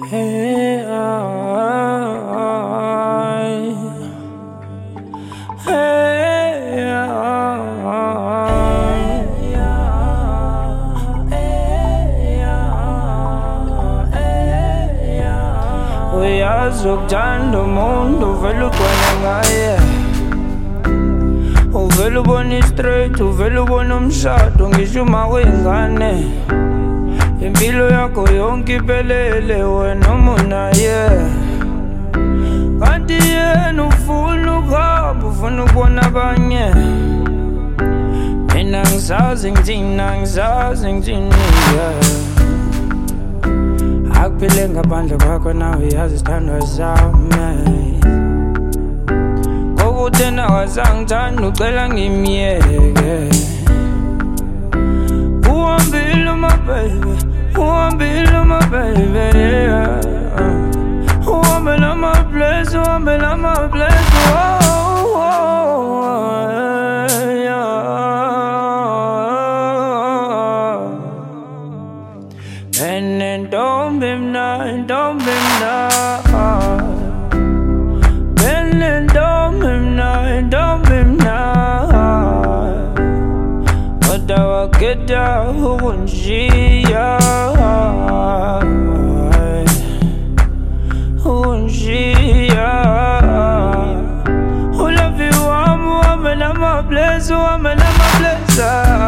Hey, uyazi ukuthanda umuntu uvela ugcwele ngaye, uvela ubona i-straight, uvela ubona umshado ngisho uma wengane. Impilo yakho yonke iphelele wena umunaye, kanti yena ufuna ukuhamba, ufuna ukubona abanye. Mina ngisazi ngithini akuphile ngaphandle kwakho, nawe yazi isithandwa sami. Kokuthi nawazangithanda ucela ngimyeke. Uhambile my baby, uhambile my baby, yeah. Uhambile my place, uhambile my place, oh, oh, yeah. And then don't be mad, don't be mad. And then don't be mad, don't be mad. But I will get down unjia, unjia. Who love you, I'm a bless, I'm a bless.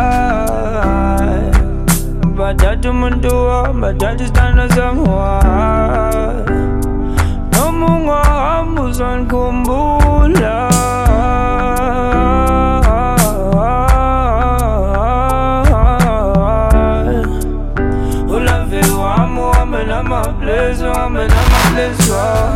Badatu mundua, badatu stana zamwa. No mungo ambuzan kumbula. Ulave wamu, amena mablezo, amena mablezo.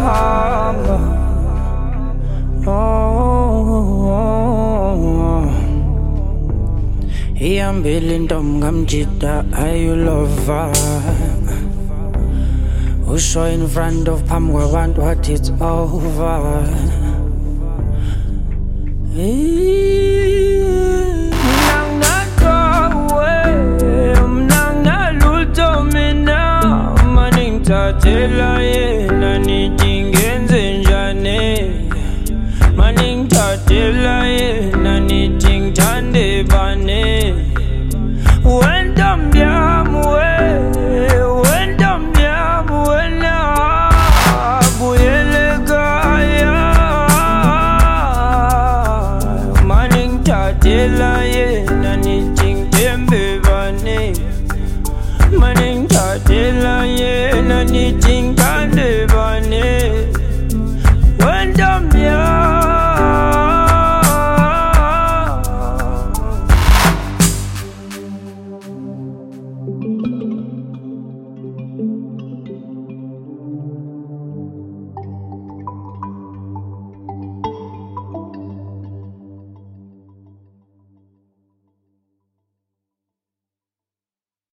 Ihambile intombi ngamjida ayu lover, usho in front of phambi kwabantu what it's over. Mina nginalutho mina, mani ngithathela yena nithi ngenze njani. Mani ngithathela yena nithi ngithande bani. Wentombi yami wentombi yami wena buyele ekhaya. Mani ngithathela yena nithi ngithembe bani. Mani ngithathela yena nithi ngithande bani.